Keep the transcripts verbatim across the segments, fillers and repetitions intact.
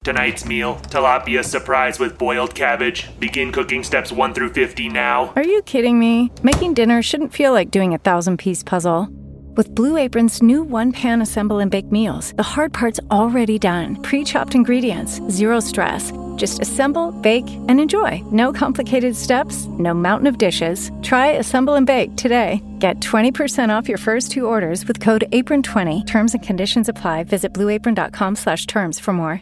Tonight's meal, tilapia surprise with boiled cabbage. Begin cooking steps one through fifty now. Are you kidding me? Making dinner shouldn't feel like doing a thousand-piece puzzle. With Blue Apron's new one-pan assemble and bake meals, the hard part's already done. Pre-chopped ingredients, zero stress. Just assemble, bake, and enjoy. No complicated steps, no mountain of dishes. Try Assemble and Bake today. Get twenty percent off your first two orders with code apron twenty. Terms and conditions apply. Visit blueapron.com slash terms for more.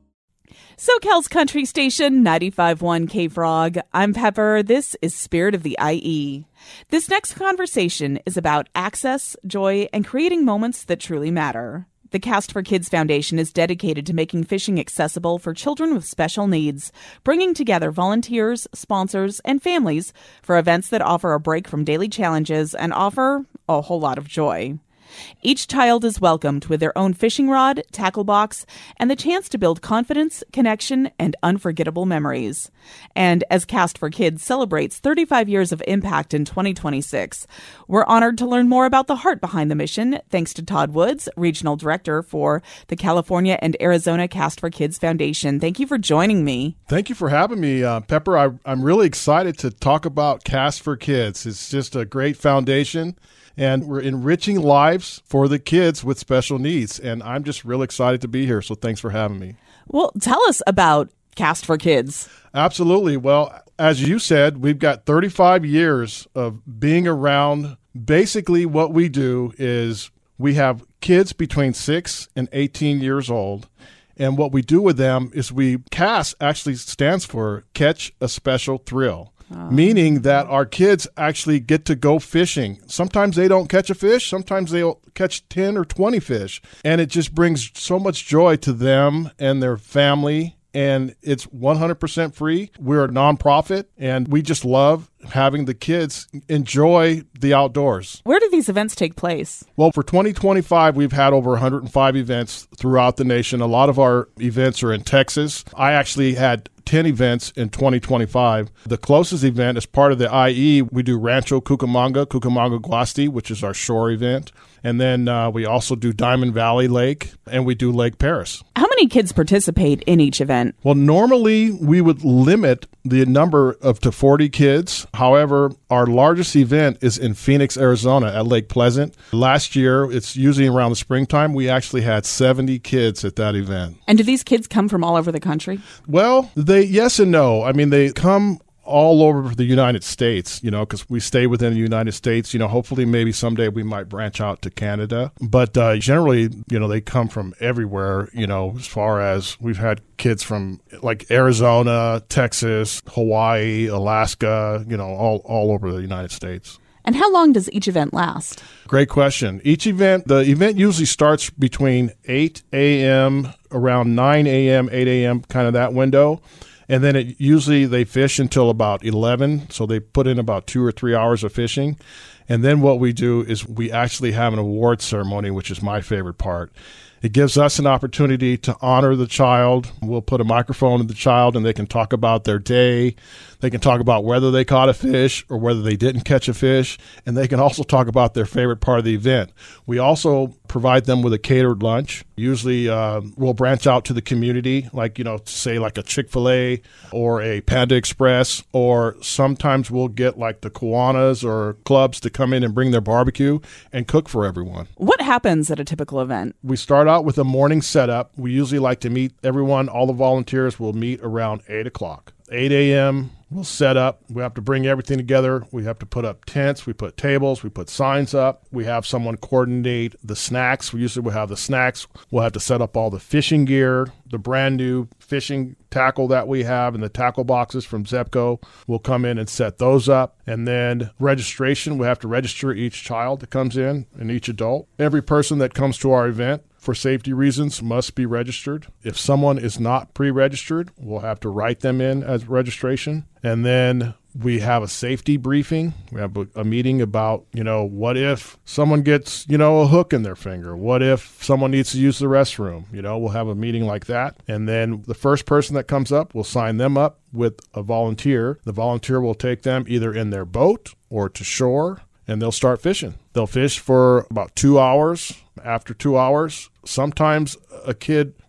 SoCal's Country Station, ninety-five point one K-Frog. I'm Pepper. This is Spirit of the I E. This next conversation is about access, joy, and creating moments that truly matter. The Cast for Kids Foundation is dedicated to making fishing accessible for children with special needs, bringing together volunteers, sponsors, and families for events that offer a break from daily challenges and offer a whole lot of joy. Each child is welcomed with their own fishing rod, tackle box, and the chance to build confidence, connection, and unforgettable memories. And as Cast for Kids celebrates thirty-five years of impact in twenty twenty-six, we're honored to learn more about the heart behind the mission, thanks to Todd Woods, Regional Director for the California and Arizona Cast for Kids Foundation. Thank you for joining me. Thank you for having me, uh, Pepper. I, I'm really excited to talk about Cast for Kids. It's just a great foundation. And we're enriching lives for the kids with special needs. And I'm just real excited to be here. So thanks for having me. Well, tell us about Cast for Kids. Absolutely. Well, as you said, we've got thirty-five years of being around. Basically, what we do is we have kids between six and eighteen years old. And what we do with them is we, CAST actually stands for Catch a Special Thrill. Oh. Meaning that our kids actually get to go fishing. Sometimes they don't catch a fish. Sometimes they'll catch ten or twenty fish. And it just brings so much joy to them and their family. And it's one hundred percent free. We're a nonprofit, and we just love having the kids enjoy the outdoors. Where do these events take place? Well, for twenty twenty-five, we've had over one hundred five events throughout the nation. A lot of our events are in Texas. I actually had ten events in twenty twenty-five. The closest event is part of the I E. We do Rancho Cucamonga, Cucamonga Guasti, which is our shore event. And then uh, we also do Diamond Valley Lake, and we do Lake Paris. How many kids participate in each event? Well, normally we would limit the number of to forty kids. However, our largest event is in Phoenix, Arizona at Lake Pleasant. Last year, it's usually around the springtime, we actually had seventy kids at that event. And do these kids come from all over the country? Well, they yes and no. I mean, they come all over the United States, you know, because we stay within the United States. You know, hopefully maybe someday we might branch out to Canada. But uh, generally, you know, they come from everywhere, you know, as far as we've had kids from like Arizona, Texas, Hawaii, Alaska, you know, all, all over the United States. And how long does each event last? Great question. Each event, the event usually starts between eight a.m., around nine a.m., eight a.m., kind of that window. And then it usually they fish until about eleven, so they put in about two or three hours of fishing. And then what we do is we actually have an award ceremony, which is my favorite part. It gives us an opportunity to honor the child. We'll put a microphone in the child, and they can talk about their day. They can talk about whether they caught a fish or whether they didn't catch a fish, and they can also talk about their favorite part of the event. We also provide them with a catered lunch. Usually uh, we'll branch out to the community, like, you know, say like a Chick-fil-A or a Panda Express, or sometimes we'll get like the Kiwanis or clubs to come in and bring their barbecue and cook for everyone. What happens at a typical event? We start out with a morning setup. We usually like to meet everyone. All the volunteers will meet around eight o'clock. eight a.m. We'll set up. We have to bring everything together. We have to put up tents. We put tables. We put signs up. We have someone coordinate the snacks. We usually will have the snacks. We'll have to set up all the fishing gear, the brand new fishing tackle that we have, and the tackle boxes from Zepco. We'll come in and set those up. And then registration, we have to register each child that comes in and each adult. Every person that comes to our event, for safety reasons, must be registered. If someone is not pre-registered, we'll have to write them in as registration. And then we have a safety briefing. We have a, a meeting about, you know, what if someone gets, you know, a hook in their finger? What if someone needs to use the restroom? You know, we'll have a meeting like that. And then the first person that comes up, we'll sign them up with a volunteer. The volunteer will take them either in their boat or to shore, and they'll start fishing. They'll fish for about two hours. After two hours, sometimes a kid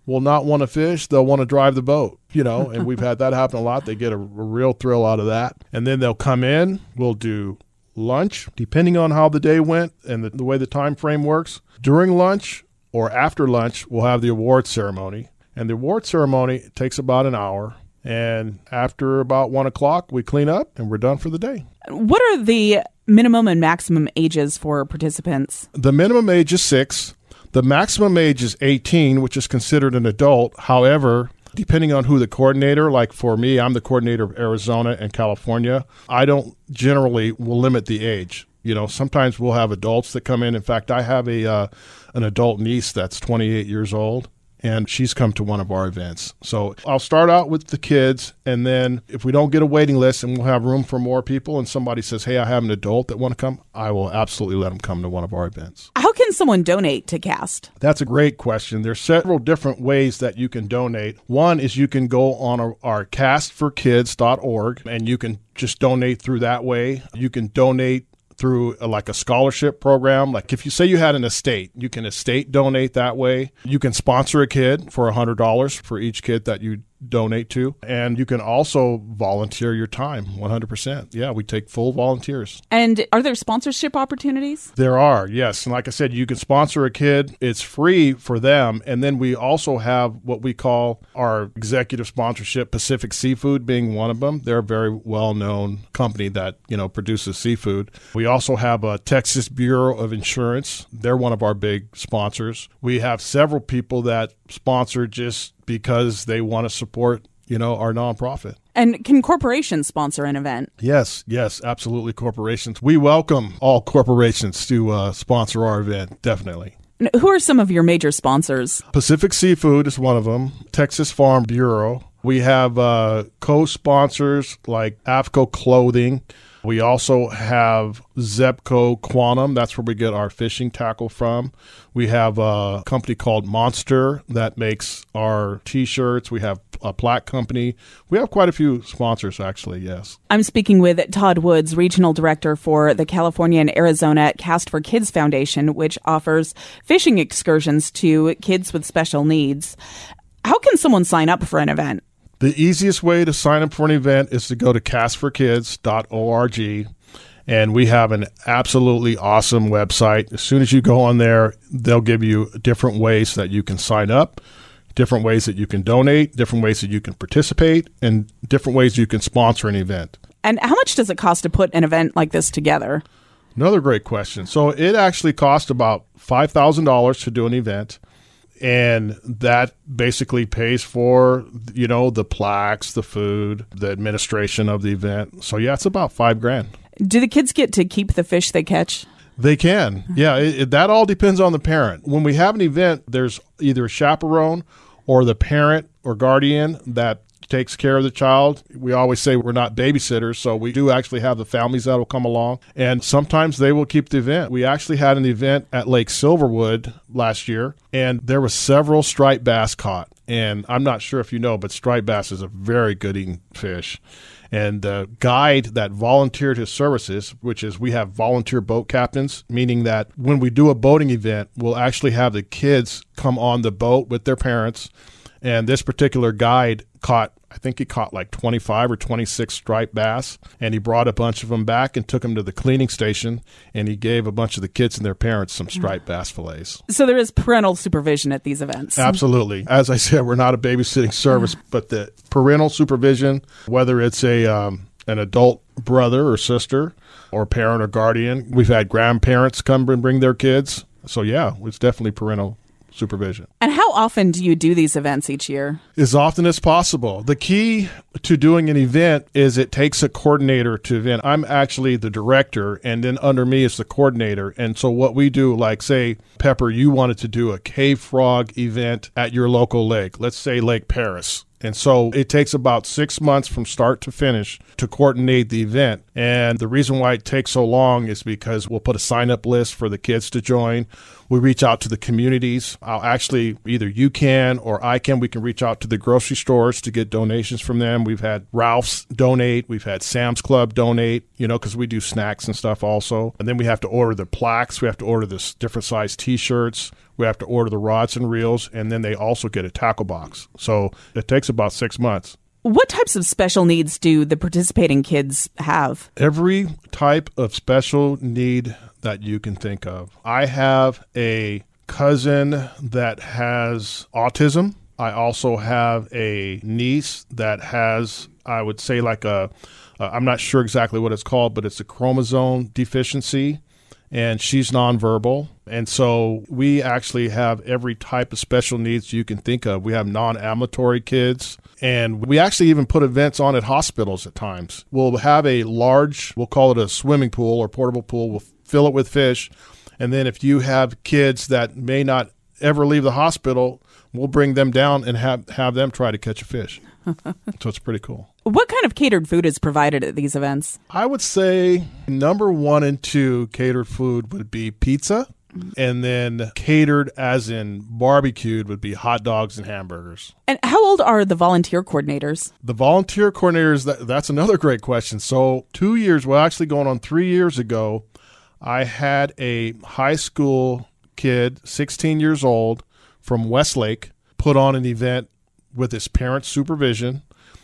will not want to fish. They'll want to drive the boat, you know, and we've had that happen a lot. They get a, a real thrill out of that. And then they'll come in. We'll do lunch, depending on how the day went and the, the way the time frame works. During lunch or after lunch, we'll have the award ceremony. And the award ceremony takes about an hour. And after about one o'clock, we clean up and we're done for the day. What are the minimum and maximum ages for participants? The minimum age is six. The maximum age is eighteen, which is considered an adult. However, depending on who the coordinator, like for me, I'm the coordinator of Arizona and California. I don't generally will limit the age. You know, sometimes we'll have adults that come in. In fact, I have a uh, an adult niece that's twenty-eight years old. And she's come to one of our events. So I'll start out with the kids, and then if we don't get a waiting list and we'll have room for more people and somebody says, hey, I have an adult that want to come, I will absolutely let them come to one of our events. How can someone donate to CAST? That's a great question. There's several different ways that you can donate. One is you can go on our, our cast for kids dot org, and you can just donate through that way. You can donate through a, like a scholarship program. Like if you say you had an estate, you can estate donate that way. You can sponsor a kid for one hundred dollars for each kid that you donate to. And you can also volunteer your time, one hundred percent. Yeah, we take full volunteers. And are there sponsorship opportunities? There are, yes. And like I said, you can sponsor a kid. It's free for them. And then we also have what we call our executive sponsorship, Pacific Seafood being one of them. They're a very well-known company that, you know, produces seafood. We also have a Texas Bureau of Insurance. They're one of our big sponsors. We have several people that sponsor just because they want to support, you know, our nonprofit. And can corporations sponsor an event? Yes, yes, absolutely. Corporations. We welcome all corporations to uh, sponsor our event, definitely. Who are some of your major sponsors? Pacific Seafood is one of them. Texas Farm Bureau. We have uh, co-sponsors like AFCO Clothing. We also have Zebco Quantum. That's where we get our fishing tackle from. We have a company called Monster that makes our T-shirts. We have a plaque company. We have quite a few sponsors, actually, yes. I'm speaking with Todd Woods, Regional Director for the California and Arizona Cast for Kids Foundation, which offers fishing excursions to kids with special needs. How can someone sign up for an event? The easiest way to sign up for an event is to go to cast for kids dot org, and we have an absolutely awesome website. As soon as you go on there, they'll give you different ways that you can sign up, different ways that you can donate, different ways that you can participate, and different ways you can sponsor an event. And how much does it cost to put an event like this together? Another great question. So it actually costs about five thousand dollars to do an event. And that basically pays for, you know, the plaques, the food, the administration of the event. So, yeah, it's about five grand. Do the kids get to keep the fish they catch? They can. Yeah, it, it, that all depends on the parent. When we have an event, there's either a chaperone or the parent or guardian that takes care of the child. We always say we're not babysitters, so we do actually have the families that will come along, and sometimes they will keep the event. We actually had an event at Lake Silverwood last year, and there were several striped bass caught. And I'm not sure if you know, but striped bass is a very good eating fish. And the guide that volunteered his services, which is we have volunteer boat captains, meaning that when we do a boating event, we'll actually have the kids come on the boat with their parents. And this particular guide caught, I think he caught like twenty-five or twenty-six striped bass, and he brought a bunch of them back and took them to the cleaning station, and he gave a bunch of the kids and their parents some striped bass fillets. So there is parental supervision at these events. Absolutely. As I said, we're not a babysitting service, but the parental supervision, whether it's a um, an adult brother or sister or parent or guardian, we've had grandparents come and bring their kids. So yeah, it's definitely parental supervision. And how often do you do these events each year? As often as possible. The key to doing an event is it takes a coordinator to event. I'm actually the director, and then under me is the coordinator. And so what we do, like say, Pepper, you wanted to do a cave frog event at your local lake. Let's say Lake Paris. And so it takes about six months from start to finish to coordinate the event. And the reason why it takes so long is because we'll put a sign-up list for the kids to join. We reach out to the communities. I'll actually, either you can or I can, we can reach out to the grocery stores to get donations from them. We've had Ralph's donate. We've had Sam's Club donate, you know, because we do snacks and stuff also. And then we have to order the plaques. We have to order the different size T-shirts. We have to order the rods and reels, and then they also get a tackle box. So it takes about six months. What types of special needs do the participating kids have? Every type of special need that you can think of. I have a cousin that has autism. I also have a niece that has, I would say, like a, uh, I'm not sure exactly what it's called, but it's a chromosome deficiency, and she's nonverbal. And so we actually have every type of special needs you can think of. We have non-ambulatory kids, and we actually even put events on at hospitals at times. We'll have a large, we'll call it a swimming pool or portable pool. We'll fill it with fish. And then if you have kids that may not ever leave the hospital, we'll bring them down and have, have them try to catch a fish. So it's pretty cool. What kind of catered food is provided at these events? I would say number one and two catered food would be pizza. And then catered as in barbecued would be hot dogs and hamburgers. And how old are the volunteer coordinators? The volunteer coordinators, that, that's another great question. So two years, well, actually going on three years ago, I had a high school kid, sixteen years old, from Westlake, put on an event with his parents' supervision.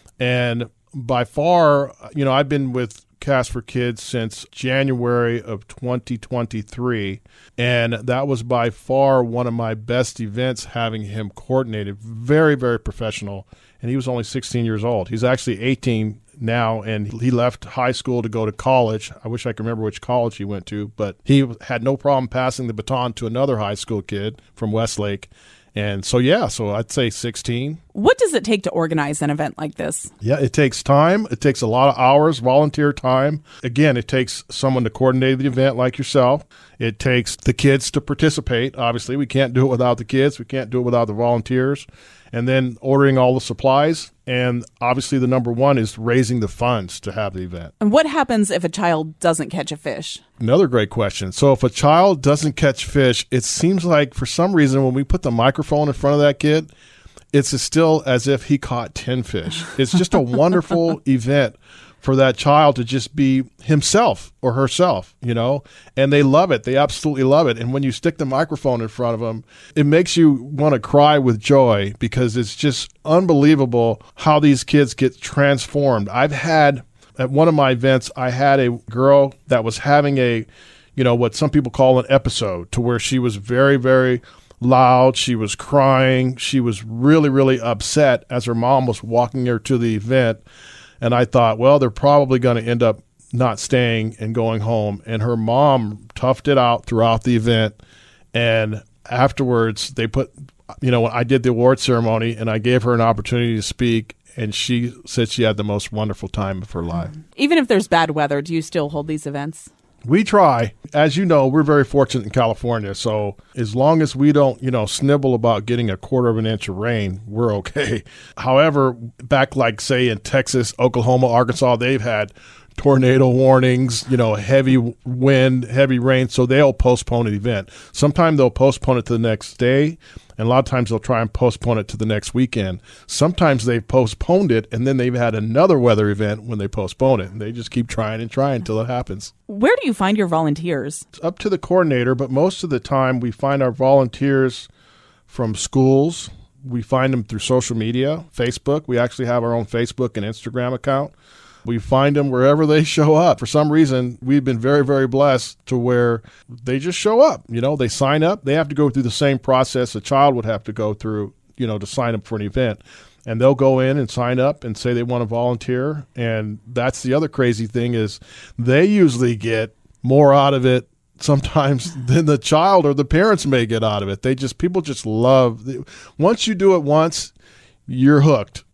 And by far, you know, I've been with Cast for Kids since January of twenty twenty-three, and that was by far one of my best events, having him coordinated. Very, very professional, and he was only sixteen years old. He's actually eighteen now, and he left high school to go to college. I wish I could remember which college he went to, but he had no problem passing the baton to another high school kid from Westlake. And so, yeah, so I'd say sixteen. What does it take to organize an event like this? Yeah, it takes time. It takes a lot of hours, volunteer time. Again, it takes someone to coordinate the event like yourself. It takes the kids to participate. Obviously, we can't do it without the kids. We can't do it without the volunteers. And then ordering all the supplies. And obviously, the number one is raising the funds to have the event. And what happens if a child doesn't catch a fish? Another great question. So if a child doesn't catch fish, it seems like for some reason when we put the microphone in front of that kid, it's still as if he caught ten fish. It's just a wonderful event for that child to just be himself or herself, you know, and they love it. They absolutely love it. And when you stick the microphone in front of them, it makes you want to cry with joy, because it's just unbelievable how these kids get transformed. I've had, at one of my events, I had a girl that was having a, you know, what some people call an episode, to where she was very, very loud. She was crying. She was really, really upset as her mom was walking her to the event. And I thought, well, they're probably going to end up not staying and going home. And her mom toughed it out throughout the event. And afterwards, they put, you know, I did the award ceremony and I gave her an opportunity to speak. And she said she had the most wonderful time of her life. Even if there's bad weather, do you still hold these events? We try. As you know, we're very fortunate in California. So as long as we don't, you know, snibble about getting a quarter of an inch of rain, we're okay. However, back like, say, in Texas, Oklahoma, Arkansas, they've had tornado warnings, you know, heavy wind, heavy rain. So they'll postpone an event. Sometimes they'll postpone it to the next day. And a lot of times they'll try and postpone it to the next weekend. Sometimes they've postponed it, and then they've had another weather event when they postpone it. And they just keep trying and trying until it happens. Where do you find your volunteers? It's up to the coordinator, but most of the time we find our volunteers from schools. We find them through social media, Facebook. We actually have our own Facebook and Instagram account. We find them wherever they show up. For some reason, we've been very, very blessed to where they just show up. You know, they sign up. They have to go through the same process a child would have to go through, you know, to sign up for an event. And they'll go in and sign up and say they want to volunteer. And that's the other crazy thing, is they usually get more out of it sometimes than the child or the parents may get out of it. They just, people just love, once you do it once, you're hooked.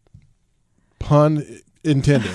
Pun intended.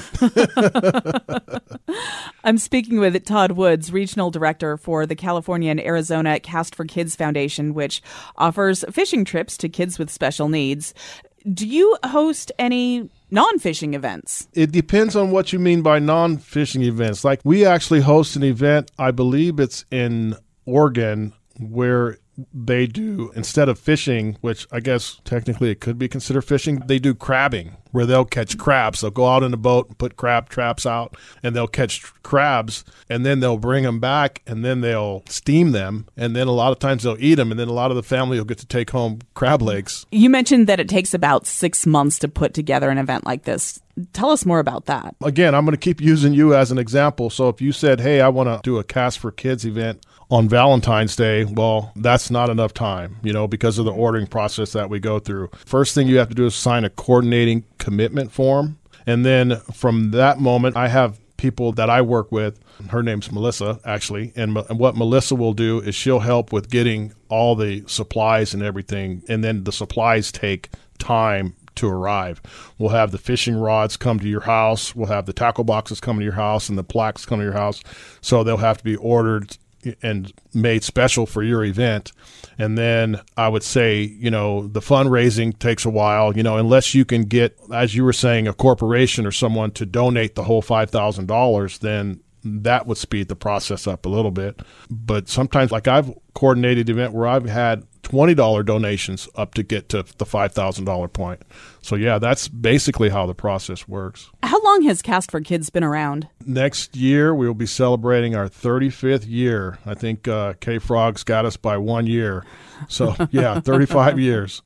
I'm speaking with Todd Woods, Regional Director for the California and Arizona Cast for Kids Foundation, which offers fishing trips to kids with special needs. Do you host any non-fishing events? It depends on what you mean by non-fishing events. Like, we actually host an event, I believe it's in Oregon, where they do, instead of fishing, which I guess technically it could be considered fishing, they do crabbing, where they'll catch crabs. They'll go out in a boat and put crab traps out, and they'll catch crabs, and then they'll bring them back, and then they'll steam them, and then a lot of times they'll eat them, and then a lot of the family will get to take home crab legs. You mentioned that it takes about six months to put together an event like this. Tell us more about that. Again, I'm going to keep using you as an example. So if you said, hey, I want to do a Cast for Kids event on Valentine's Day, well, that's not enough time, you know, because of the ordering process that we go through. First thing you have to do is sign a coordinating commitment form. And then from that moment, I have people that I work with. Her name's Melissa, actually. And, and what Melissa will do is she'll help with getting all the supplies and everything. And then the supplies take time to arrive. We'll have the fishing rods come to your house. We'll have the tackle boxes come to your house and the plaques come to your house. So they'll have to be ordered and made special for your event. And then I would say, you know, the fundraising takes a while, you know, unless you can get, as you were saying, a corporation or someone to donate the whole five thousand dollars, then that would speed the process up a little bit. But sometimes, like I've coordinated an event where I've had twenty dollars donations up to get to the five thousand dollars point. So yeah, that's basically how the process works. How long has Cast for Kids been around? Next year, we will be celebrating our thirty-fifth year. I think uh, K-Frog's got us by one year. So yeah, thirty-five years.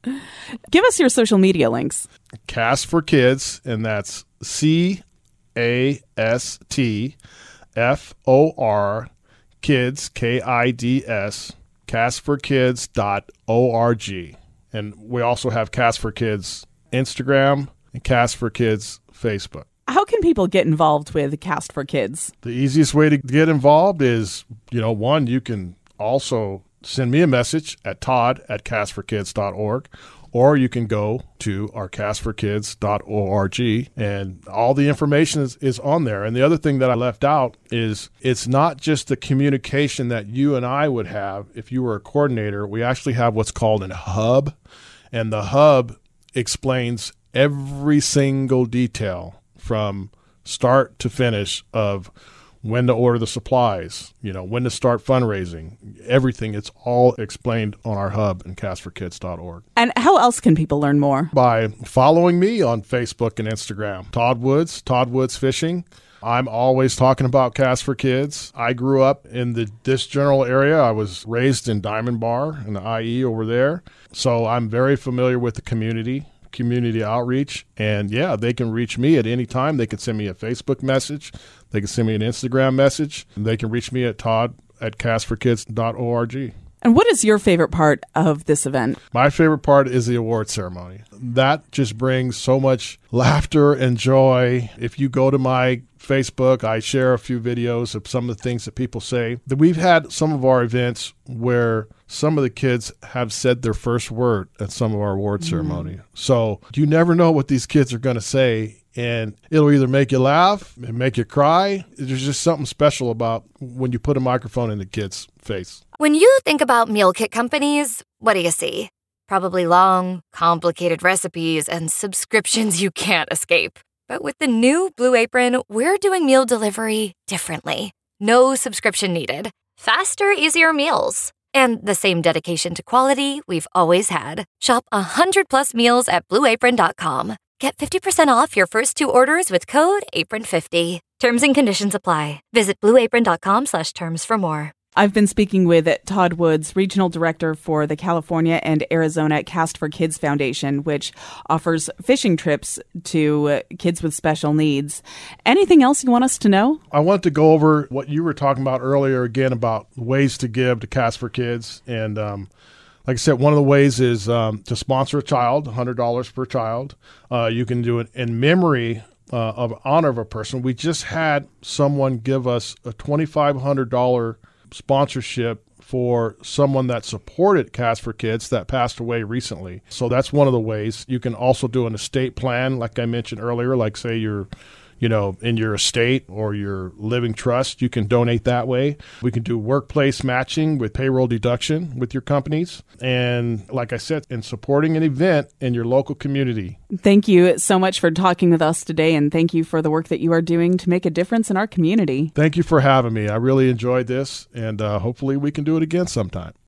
Give us your social media links. Cast for Kids, and that's C A S T F O R Kids, K I D S, cast for kids dot org. And we also have Cast for Kids Instagram and Cast for Kids Facebook. How can people get involved with Cast for Kids? The easiest way to get involved is, you know, one, you can also send me a message at todd at cast for kids dot org, or you can go to our cast for kids dot org, and all the information is, is on there. And the other thing that I left out is it's not just the communication that you and I would have if you were a coordinator. We actually have what's called a hub, and the hub explains every single detail from start to finish of when to order the supplies, you know, when to start fundraising, everything. It's all explained on our hub in cast for kids dot org. And how else can people learn more? By following me on Facebook and Instagram. Todd Woods, Todd Woods Fishing. I'm always talking about Cast for Kids. I grew up in the this general area. I was raised in Diamond Bar in the I E over there. So I'm very familiar with the community. Community outreach, and yeah, they can reach me at any time. They can send me a Facebook message, they can send me an Instagram message, and they can reach me at todd at cast for kids dot org. And what is your favorite part of this event? My favorite part is the award ceremony. That just brings so much laughter and joy. If you go to my Facebook, I share a few videos of some of the things that people say. That we've had some of our events where some of the kids have said their first word at some of our award mm. ceremony. So you never know what these kids are going to say, and it'll either make you laugh and make you cry. There's just something special about when you put a microphone in the kid's face. When you think about meal kit companies, what do you see? Probably long, complicated recipes and subscriptions you can't escape. But with the new Blue Apron, we're doing meal delivery differently. No subscription needed. Faster, easier meals. And the same dedication to quality we've always had. Shop one hundred plus meals at blue apron dot com. Get fifty percent off your first two orders with code apron fifty. Terms and conditions apply. Visit blue apron dot com slash terms for more. I've been speaking with Todd Woods, Regional Director for the California and Arizona Cast for Kids Foundation, which offers fishing trips to kids with special needs. Anything else you want us to know? I want to go over what you were talking about earlier again about ways to give to Cast for Kids. And um, like I said, one of the ways is um, to sponsor a child, one hundred dollars per child. Uh, you can do it in memory uh, of honor of a person. We just had someone give us a twenty-five hundred dollars sponsorship for someone that supported Cast for Kids that passed away recently. So that's one of the ways. You can also do an estate plan, like I mentioned earlier, like say you're, you know, in your estate or your living trust, you can donate that way. We can do workplace matching with payroll deduction with your companies. And like I said, in supporting an event in your local community. Thank you so much for talking with us today, and thank you for the work that you are doing to make a difference in our community. Thank you for having me. I really enjoyed this, and uh, hopefully we can do it again sometime.